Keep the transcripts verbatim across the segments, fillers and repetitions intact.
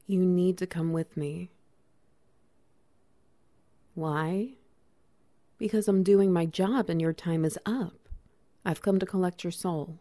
You need to come with me. Why? Because I'm doing my job and your time is up. I've come to collect your soul.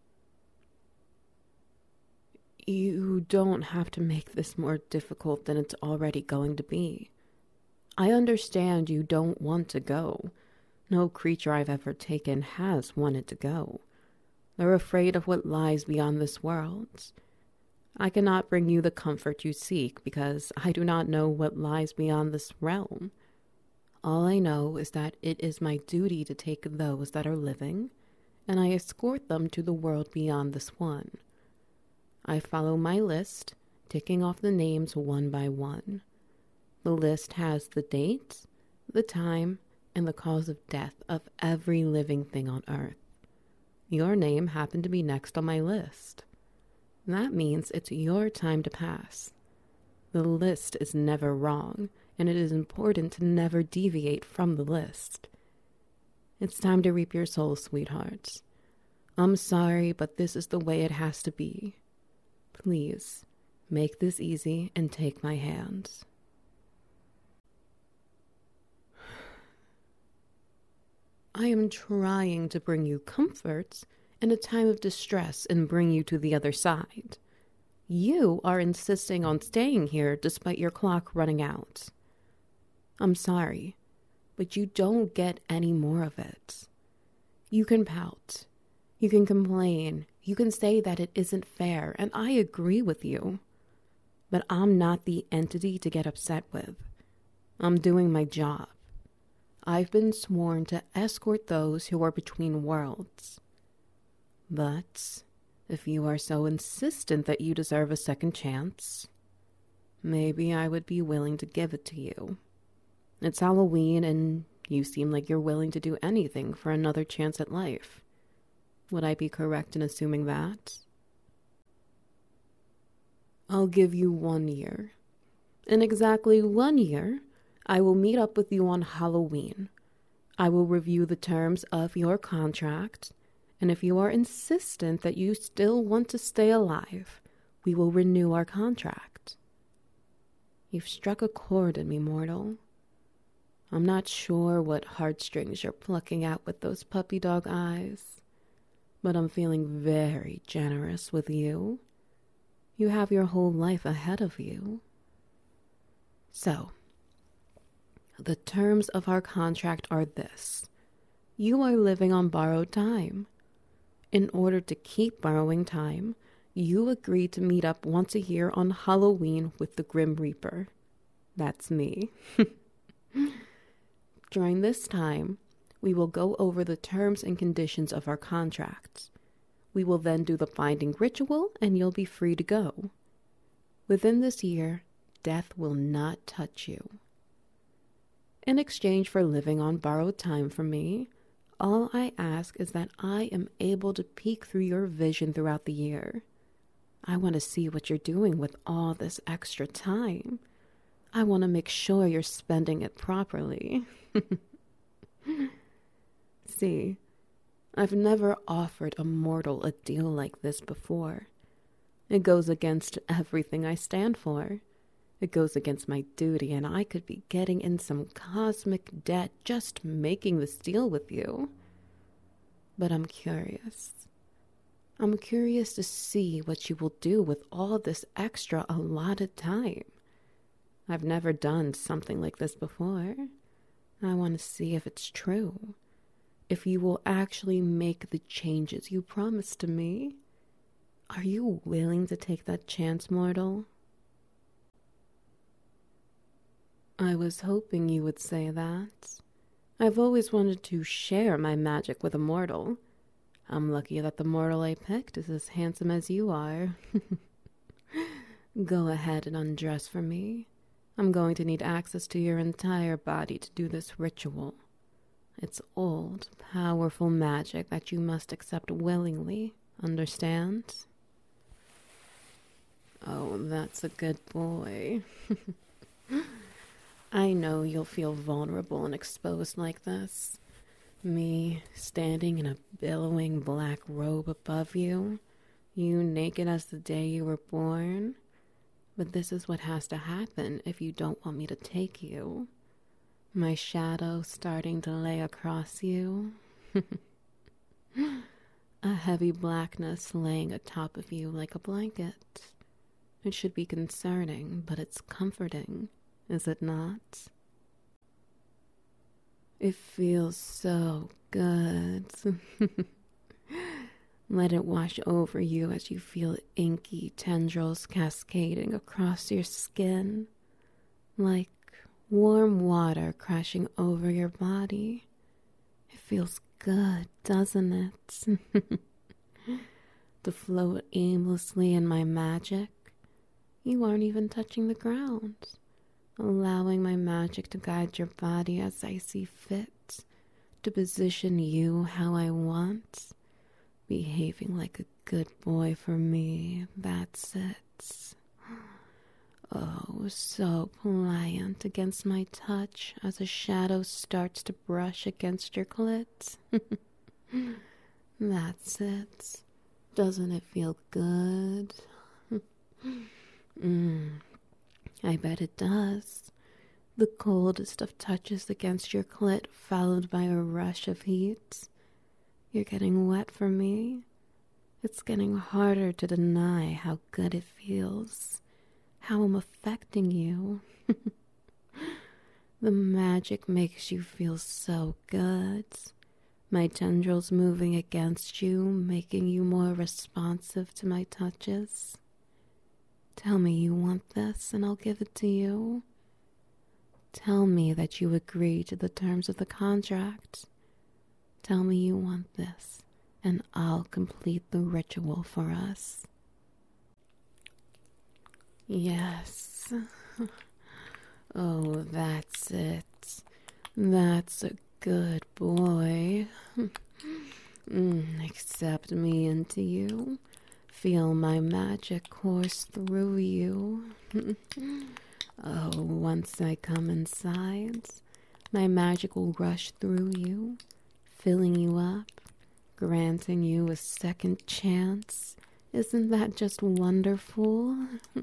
You don't have to make this more difficult than it's already going to be. I understand you don't want to go. No creature I've ever taken has wanted to go. They're afraid of what lies beyond this world. I cannot bring you the comfort you seek because I do not know what lies beyond this realm. All I know is that it is my duty to take those that are living, and I escort them to the world beyond this one. I follow my list, ticking off the names one by one. The list has the date, the time, and the cause of death of every living thing on Earth. Your name happened to be next on my list. That means it's your time to pass. The list is never wrong, and it is important to never deviate from the list. It's time to reap your soul, sweethearts. I'm sorry, but this is the way it has to be. Please, make this easy and take my hand. I am trying to bring you comfort in a time of distress and bring you to the other side. You are insisting on staying here despite your clock running out. I'm sorry, but you don't get any more of it. You can pout. You can complain. You can say that it isn't fair, and I agree with you. But I'm not the entity to get upset with. I'm doing my job. I've been sworn to escort those who are between worlds. But if you are so insistent that you deserve a second chance, maybe I would be willing to give it to you. It's Halloween, and you seem like you're willing to do anything for another chance at life. Would I be correct in assuming that? I'll give you one year. In exactly one year, I will meet up with you on Halloween. I will review the terms of your contract, and if you are insistent that you still want to stay alive, we will renew our contract. You've struck a chord in me, mortal. I'm not sure what heartstrings you're plucking out with those puppy dog eyes, but I'm feeling very generous with you. You have your whole life ahead of you. So, the terms of our contract are this. You are living on borrowed time. In order to keep borrowing time, you agree to meet up once a year on Halloween with the Grim Reaper. That's me. During this time, we will go over the terms and conditions of our contract. We will then do the binding ritual, and you'll be free to go. Within this year, death will not touch you. In exchange for living on borrowed time from me, all I ask is that I am able to peek through your vision throughout the year. I want to see what you're doing with all this extra time. I want to make sure you're spending it properly. See, I've never offered a mortal a deal like this before. It goes against everything I stand for. It goes against my duty, and I could be getting in some cosmic debt just making this deal with you. But I'm curious. I'm curious to see what you will do with all this extra allotted time. I've never done something like this before. I want to see if it's true. If you will actually make the changes you promised to me. Are you willing to take that chance, mortal? I was hoping you would say that. I've always wanted to share my magic with a mortal. I'm lucky that the mortal I picked is as handsome as you are. Go ahead and undress for me. I'm going to need access to your entire body to do this ritual. It's old, powerful magic that you must accept willingly. Understand? Oh, that's a good boy. I know you'll feel vulnerable and exposed like this. Me, standing in a billowing black robe above you, you naked as the day you were born. But this is what has to happen if you don't want me to take you. My shadow starting to lay across you. A heavy blackness laying atop of you like a blanket. It should be concerning, but it's comforting, is it not? It feels so good. Let it wash over you as you feel inky tendrils cascading across your skin, like warm water crashing over your body. It feels good, doesn't it? To float aimlessly in my magic. You aren't even touching the ground, allowing my magic to guide your body as I see fit, to position you how I want, behaving like a good boy for me. That's it. Oh, so pliant against my touch as a shadow starts to brush against your clit. That's it. Doesn't it feel good? mm, I bet it does. The coldest of touches against your clit, followed by a rush of heat. You're getting wet for me. It's getting harder to deny how good it feels. How I'm affecting you. The magic makes you feel so good. My tendrils moving against you, making you more responsive to my touches. Tell me you want this and I'll give it to you. Tell me that you agree to the terms of the contract. Tell me you want this and I'll complete the ritual for us. Yes. Oh, that's it. That's a good boy. Mm, accept me into you. Feel my magic course through you. Oh, once I come inside, my magic will rush through you, filling you up, granting you a second chance. Isn't that just wonderful?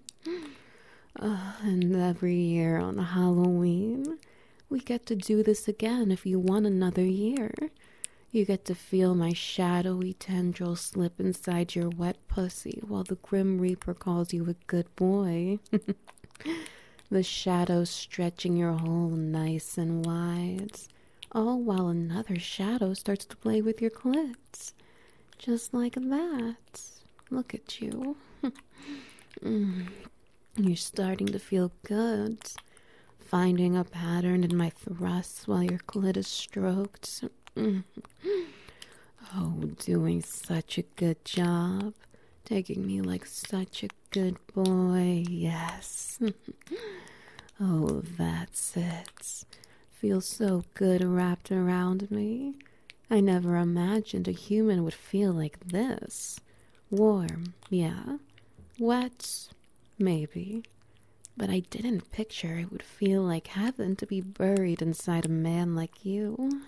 uh, and every year on Halloween, we get to do this again if you want another year. You get to feel my shadowy tendril slip inside your wet pussy while the Grim Reaper calls you a good boy. The shadow stretching your hole nice and wide, all while another shadow starts to play with your clit. Just like that. Look at you. mm. You're starting to feel good. Finding a pattern in my thrusts while your clit is stroked. Mm. Oh, doing such a good job. Taking me like such a good boy. Yes. Oh, that's it. Feels so good wrapped around me. I never imagined a human would feel like this. Warm, yeah. Wet, maybe. But I didn't picture it would feel like heaven to be buried inside a man like you.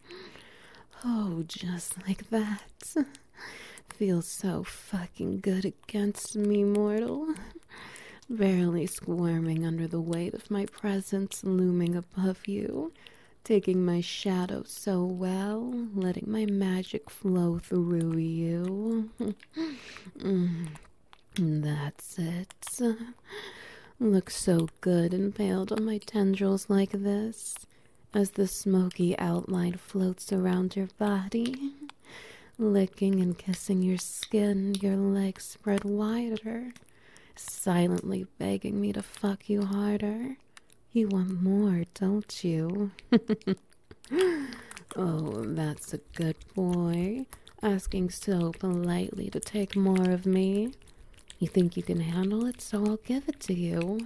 Oh, just like that. Feels so fucking good against me, mortal. Barely squirming under the weight of my presence looming above you. Taking my shadow so well, letting my magic flow through you. mm, that's it. Looks so good impaled on my tendrils like this, as the smoky outline floats around your body, licking and kissing your skin, your legs spread wider, silently begging me to fuck you harder. You want more, don't you? Oh, that's a good boy, asking so politely to take more of me. You think you can handle it, so I'll give it to you.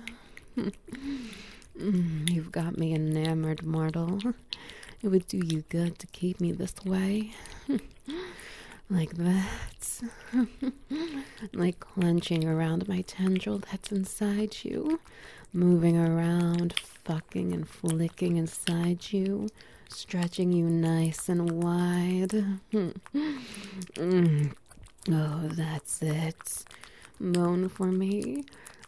mm, you've got me enamored, mortal. It would do you good to keep me this way. Like that. Like clenching around my tendril that's inside you. Moving around, fucking and flicking inside you. Stretching you nice and wide. mm. Oh, that's it. Moan for me.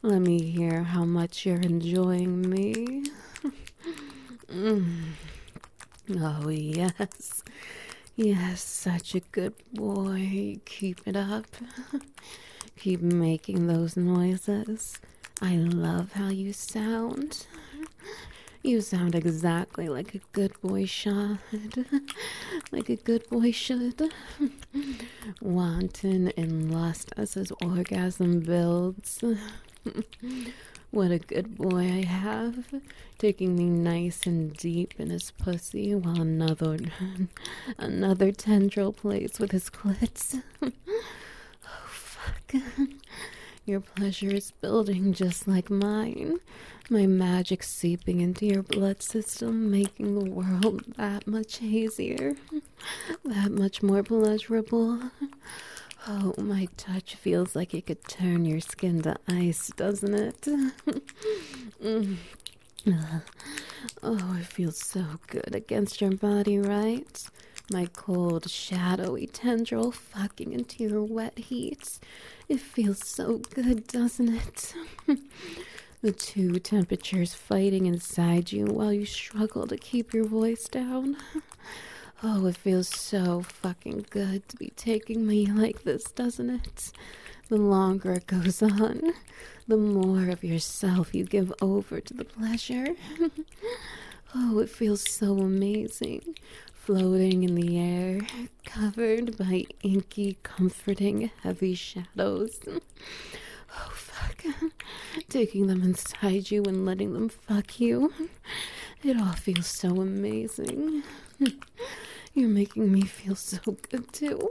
Let me hear how much you're enjoying me. mm. Oh, yes. Yes, such a good boy. Keep it up. Keep making those noises. I love how you sound. You sound exactly like a good boy should. Like a good boy should. Wanton in lust as his orgasm builds. What a good boy I have, taking me nice and deep in his pussy while another another tendril plays with his clits. Oh, fuck. Your pleasure is building just like mine. My magic seeping into your blood system, making the world that much hazier, that much more pleasurable. Oh, my touch feels like it could turn your skin to ice, doesn't it? mm. uh, oh, it feels so good against your body, right? My cold, shadowy tendril fucking into your wet heat. It feels so good, doesn't it? The two temperatures fighting inside you while you struggle to keep your voice down. Oh, it feels so fucking good to be taking me like this, doesn't it? The longer it goes on, the more of yourself you give over to the pleasure. Oh, it feels so amazing. Floating in the air, covered by inky, comforting, heavy shadows. Oh, fuck. Taking them inside you and letting them fuck you. It all feels so amazing. You're making me feel so good, too.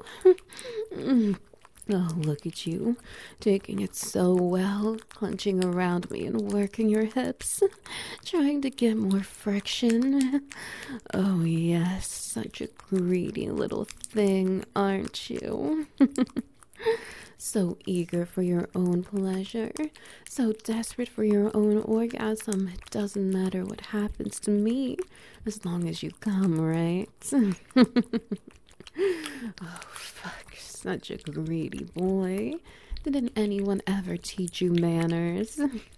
Oh, look at you, taking it so well, clenching around me and working your hips, trying to get more friction. Oh, yes, such a greedy little thing, aren't you? So eager for your own pleasure, so desperate for your own orgasm, it doesn't matter what happens to me, as long as you come, right? Oh, fuck, such a greedy boy. Didn't anyone ever teach you manners?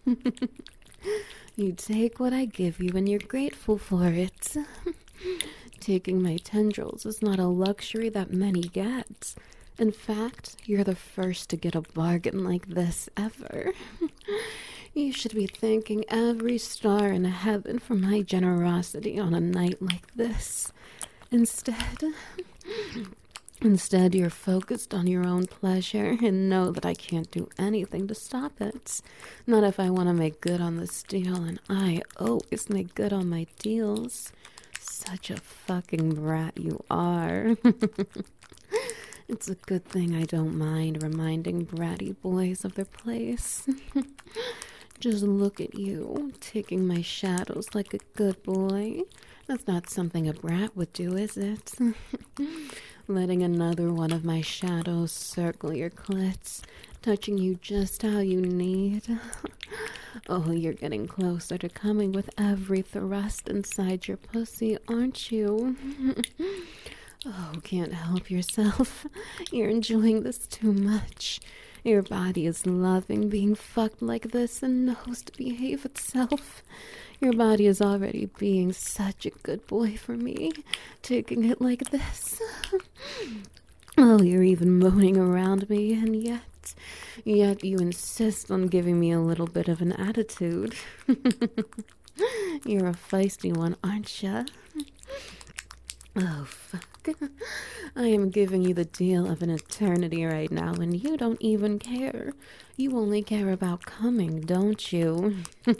You take what I give you and you're grateful for it. Taking my tendrils is not a luxury that many get. In fact, you're the first to get a bargain like this ever. You should be thanking every star in heaven for my generosity on a night like this. Instead, instead you're focused on your own pleasure and know that I can't do anything to stop it. Not if I want to make good on this deal, and I always make good on my deals. Such a fucking brat you are. It's a good thing I don't mind reminding bratty boys of their place. Just look at you, taking my shadows like a good boy. That's not something a brat would do, is it? Letting another one of my shadows circle your clits, touching you just how you need. Oh, you're getting closer to coming with every thrust inside your pussy, aren't you? Oh, can't help yourself. You're enjoying this too much. Your body is loving being fucked like this and knows to behave itself. Your body is already being such a good boy for me, taking it like this. Oh, you're even moaning around me, and yet, yet you insist on giving me a little bit of an attitude. You're a feisty one, aren't ya? Oh, fuck. I am giving you the deal of an eternity right now, and you don't even care. You only care about coming, don't you?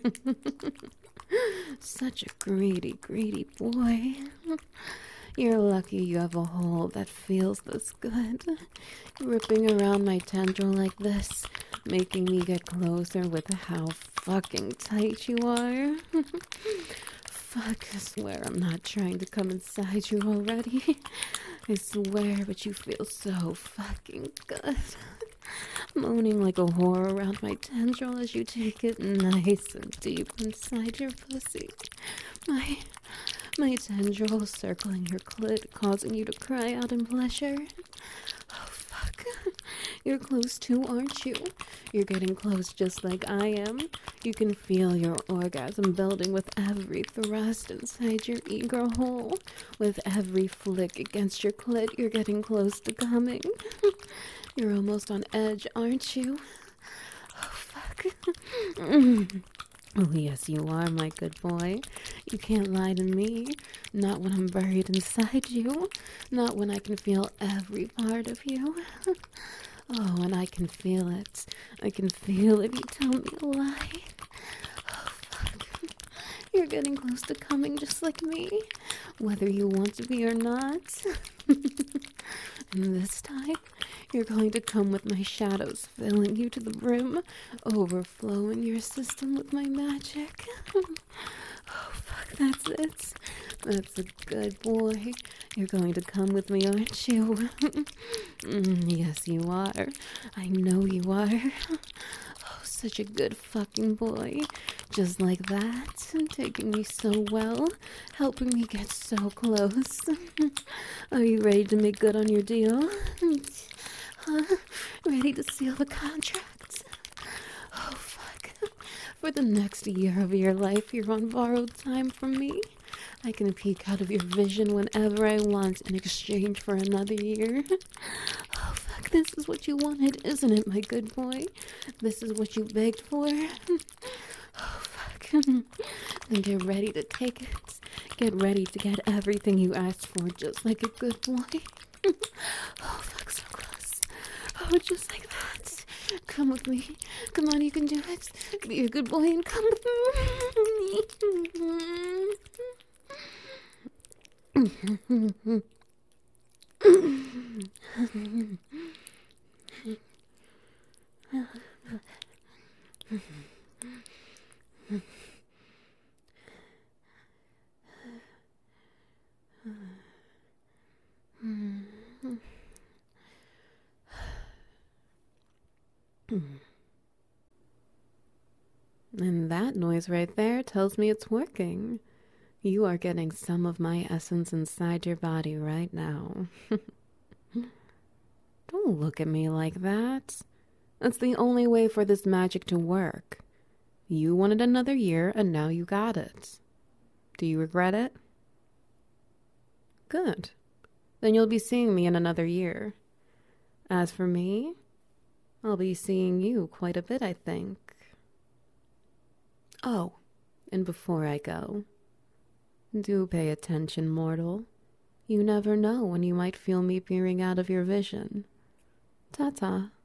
Such a greedy, greedy boy. You're lucky you have a hole that feels this good. Ripping around my tendril like this, making me get closer with how fucking tight you are. Fuck, I swear I'm not trying to come inside you already. I swear, but you feel so fucking good. Moaning like a whore around my tendril as you take it nice and deep inside your pussy. My, my tendril circling your clit, causing you to cry out in pleasure. Oh, fuck. fuck. You're close too, aren't you? You're getting close just like I am. You can feel your orgasm building with every thrust inside your eager hole. With every flick against your clit, you're getting close to coming. You're almost on edge, aren't you? Oh, fuck. Oh, yes, you are, my good boy. You can't lie to me. Not when I'm buried inside you. Not when I can feel every part of you. Oh, and I can feel it. I can feel if you tell me a lie. Oh, fuck. You're getting close to coming just like me. Whether you want to be or not. And this time, you're going to come with my shadows, filling you to the brim, overflowing your system with my magic. Oh, fuck, that's it. That's a good boy. You're going to come with me, aren't you? mm, yes, you are. I know you are. Oh, such a good fucking boy. Just like that, taking me so well, helping me get so close. Are you ready to make good on your deal? Huh? Ready to seal the contract? Oh, fuck. For the next year of your life, you're on borrowed time from me. I can peek out of your vision whenever I want in exchange for another year. Oh, fuck, this is what you wanted, isn't it, my good boy? This is what you begged for? Oh, fuck. Then get ready to take it. Get ready to get everything you asked for, just like a good boy. Oh, fuck, so close. Oh, just like that. Come with me. Come on, you can do it. Be a good boy and come with me. And that noise right there tells me it's working. You are getting some of my essence inside your body right now. Don't look at me like that. That's the only way for this magic to work. You wanted another year, and now you got it. Do you regret it? Good. Then you'll be seeing me in another year. As for me, I'll be seeing you quite a bit, I think. Oh, and before I go, do pay attention, mortal. You never know when you might feel me peering out of your vision. Ta-ta.